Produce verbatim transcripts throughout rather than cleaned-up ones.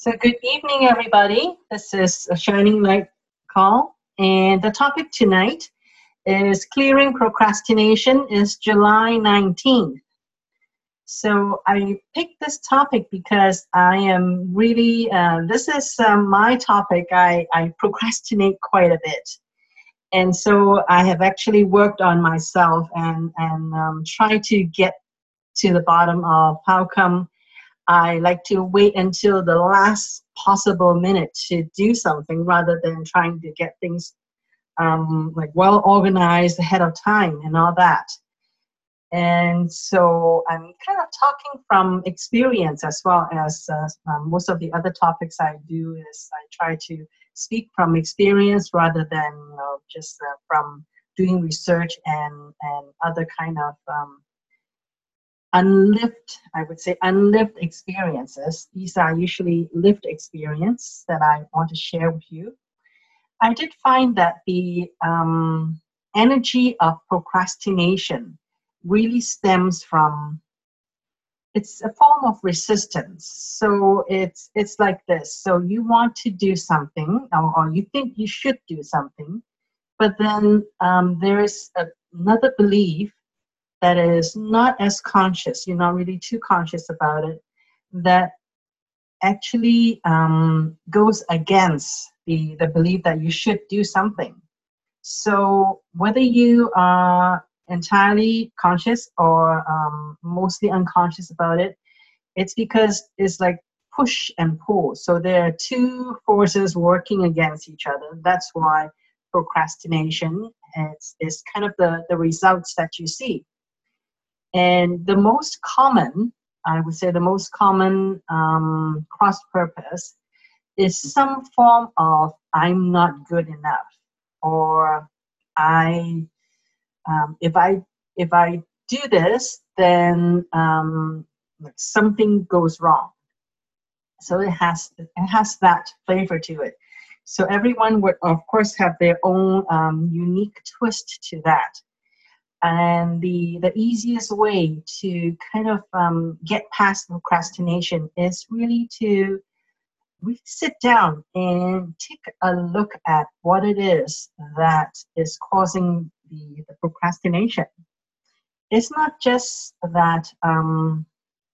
So, good evening, everybody. This is a Shining Light call, and the topic tonight is clearing procrastination. Is July nineteenth. So, I picked this topic because I am really, uh, this is um, my topic. I, I procrastinate quite a bit. And so, I have actually worked on myself and, and um, try to get to the bottom of how come I like to wait until the last possible minute to do something rather than trying to get things um, like well organized ahead of time and all that. And so I'm kind of talking from experience as well as uh, um, most of the other topics I do is I try to speak from experience rather than you know, just uh, from doing research and, and other kind of um, unlived, I would say, unlived experiences. These are usually lived experience that I want to share with you. I did find that the um, energy of procrastination really stems from, it's a form of resistance. So it's it's like this. So you want to do something, or, or you think you should do something, but then um, there is a, another belief that is not as conscious, you're not really too conscious about it, that actually um, goes against the, the belief that you should do something. So whether you are entirely conscious or um, mostly unconscious about it, it's because it's like push and pull. So there are two forces working against each other. That's why procrastination is, is kind of the, the results that you see. And the most common, I would say the most common um, cross purpose is some form of I'm not good enough, or I um, if I if I do this, then um, something goes wrong. So it has it has that flavor to it. So everyone would of course have their own um, unique twist to that. And the, the easiest way to kind of um, get past procrastination is really to really sit down and take a look at what it is that is causing the, the procrastination. It's not just that, um,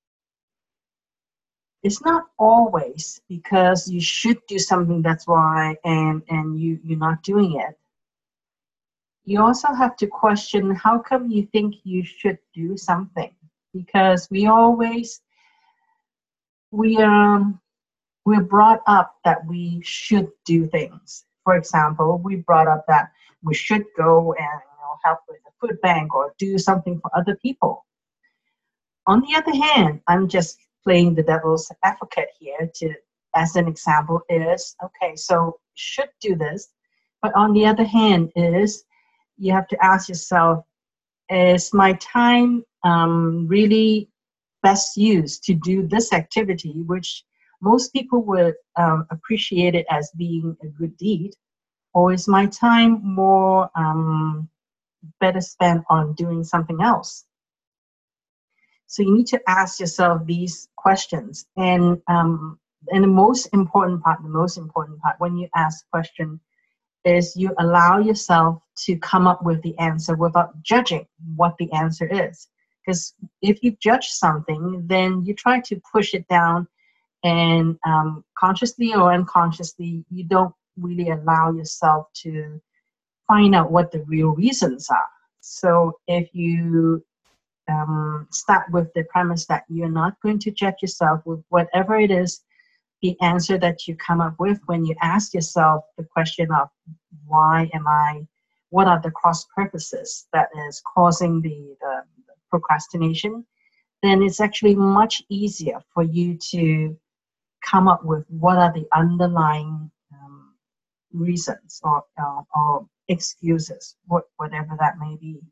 it's not always because you should do something, that's why, and, and you, you're not doing it. You also have to question how come you think you should do something, because we always we um we're brought up that we should do things. For example, we brought up that we should go and you know, help with the food bank or do something for other people. On the other hand, I'm just playing the devil's advocate here to as an example is okay, so should do this, but on the other hand is you have to ask yourself, is my time um, really best used to do this activity, which most people would um, appreciate it as being a good deed, or is my time more um, better spent on doing something else? So you need to ask yourself these questions. And, um, and the most important part, the most important part when you ask the question is you allow yourself to come up with the answer without judging what the answer is. Because if you judge something, then you try to push it down, and um, consciously or unconsciously, you don't really allow yourself to find out what the real reasons are. So if you um, start with the premise that you're not going to judge yourself with whatever it is, the answer that you come up with when you ask yourself the question of why am I, what are the cross purposes that is causing the, the procrastination, then it's actually much easier for you to come up with what are the underlying um, reasons or, uh, or excuses, what, whatever that may be.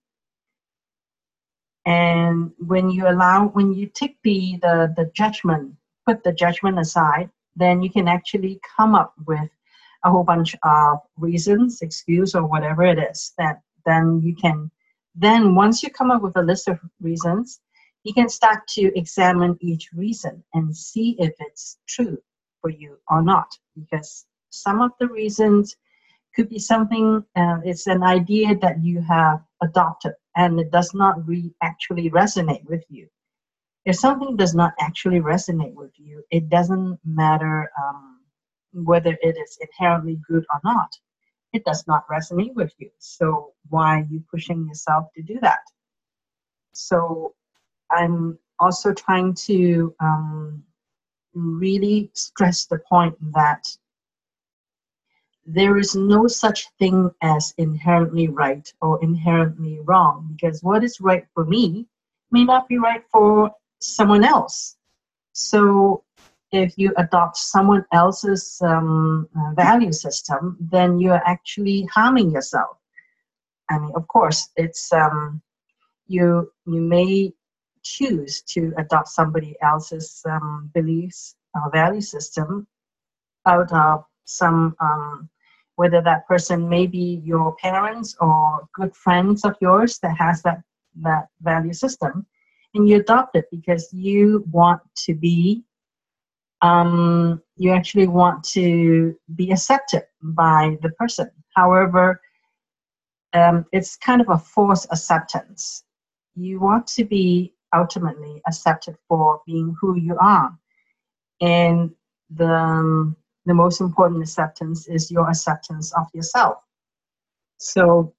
And when you allow, when you take the, the, the judgment, put the judgment aside, then you can actually come up with a whole bunch of reasons, excuse, or whatever it is that then you can, then once you come up with a list of reasons, you can start to examine each reason and see if it's true for you or not, because some of the reasons could be something, uh, it's an idea that you have adopted and it does not re- actually resonate with you. If something does not actually resonate with you, it doesn't matter um, whether it is inherently good or not. It does not resonate with you. So why are you pushing yourself to do that? So I'm also trying to um, really stress the point that there is no such thing as inherently right or inherently wrong, because what is right for me may not be right for someone else. So if you adopt someone else's um, uh, value system, then you're actually harming yourself. I mean, of course, it's um, you you may choose to adopt somebody else's um, beliefs or value system out of some um, whether that person may be your parents or good friends of yours that has that that value system, and you adopt it because you want to be um, you actually want to be accepted by the person. However, um, it's kind of a forced acceptance. You want to be ultimately accepted for being who you are, and the um, the most important acceptance is your acceptance of yourself. So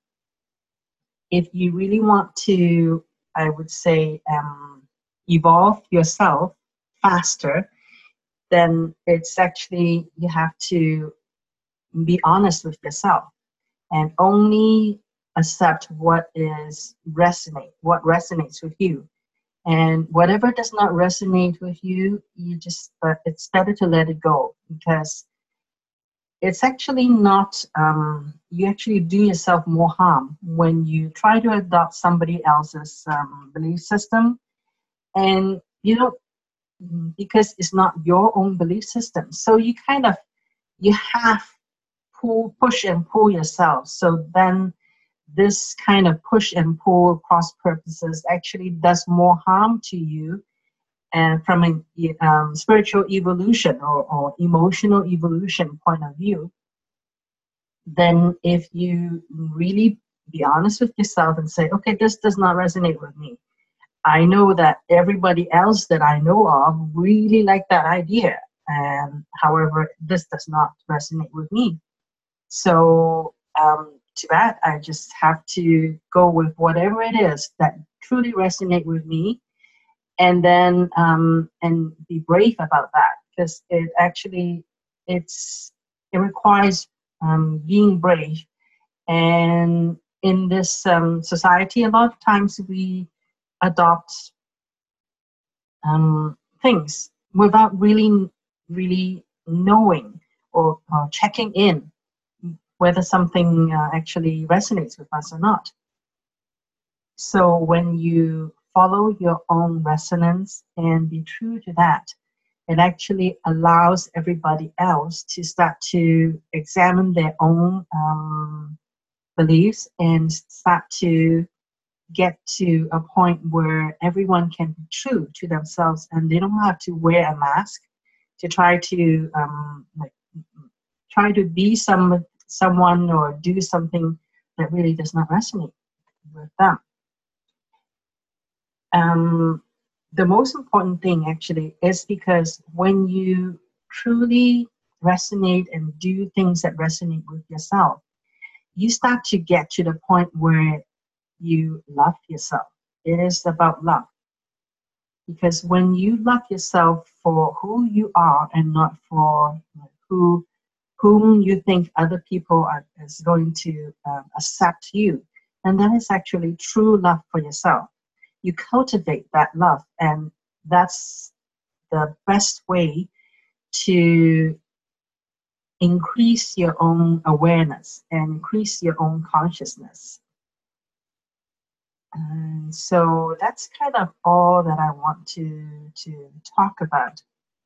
if you really want to, I would say, um, evolve yourself faster, then it's actually you have to be honest with yourself and only accept what is resonate, what resonates with you. And whatever does not resonate with you, you just, uh, it's better to let it go, because it's actually not, um, you actually do yourself more harm when you try to adopt somebody else's um, belief system, and you don't, because it's not your own belief system. So you kind of, you have pull, push and pull yourself. So then this kind of push and pull cross purposes actually does more harm to you, and from a um, spiritual evolution or, or emotional evolution point of view, then if you really be honest with yourself and say, okay, this does not resonate with me. I know that everybody else that I know of really like that idea, and however, this does not resonate with me. So um, to that, I just have to go with whatever it is that truly resonate with me, and then um, and be brave about that, because it actually it's it requires um, being brave. And in this um, society, a lot of times we adopt um, things without really really knowing or, or checking in whether something uh, actually resonates with us or not. So when you follow your own resonance and be true to that, it actually allows everybody else to start to examine their own um, beliefs and start to get to a point where everyone can be true to themselves and they don't have to wear a mask to try to um, like try to be some someone or do something that really does not resonate with them. Um, the most important thing actually is because when you truly resonate and do things that resonate with yourself, you start to get to the point where you love yourself. It is about love. Because when you love yourself for who you are and not for who whom you think other people are is going to um, accept you, and that is actually true love for yourself. You cultivate that love, and that's the best way to increase your own awareness and increase your own consciousness. And so that's kind of all that I want to, to talk about.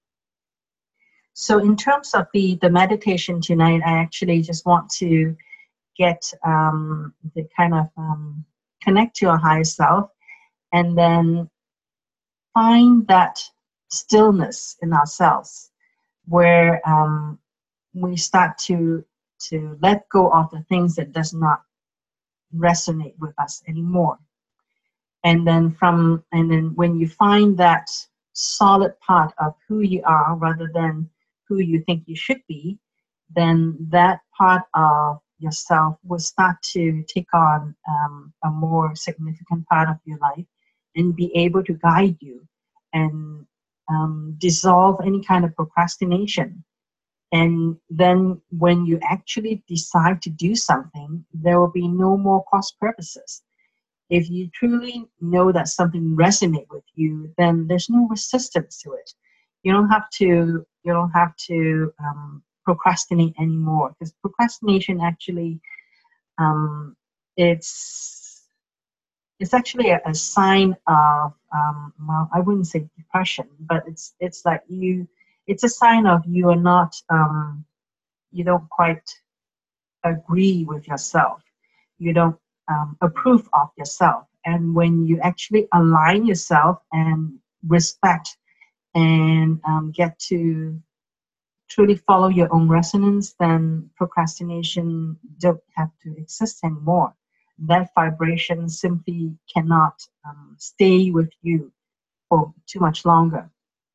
So in terms of the, the meditation tonight, I actually just want to get um, the kind of um, connect to your higher self, and then find that stillness in ourselves. where um, we start to to let go of the things that does not resonate with us anymore. And then from and then when you find that solid part of who you are rather than who you think you should be, then that part of yourself will start to take on um, a more significant part of your life and be able to guide you and um, dissolve any kind of procrastination. And then when you actually decide to do something, there will be no more cross purposes. If you truly know that something resonates with you, then there's no resistance to it. You don't have to. You don't have to um, procrastinate anymore, because procrastination actually, um, it's it's actually a, a sign of um, well, I wouldn't say depression, but it's it's like you. It's a sign of you are not. Um, you don't quite agree with yourself. You don't um, approve of yourself. And when you actually align yourself and respect and um, get to truly follow your own resonance, then procrastination don't have to exist anymore. That vibration simply cannot um, stay with you for too much longer.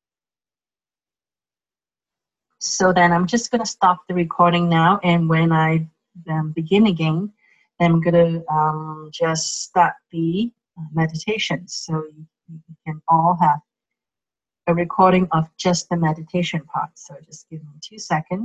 So then I'm just going to stop the recording now, and when I um, begin again, I'm going to um, just start the meditation. So you, you can all have a recording of just the meditation part. So just give me two seconds.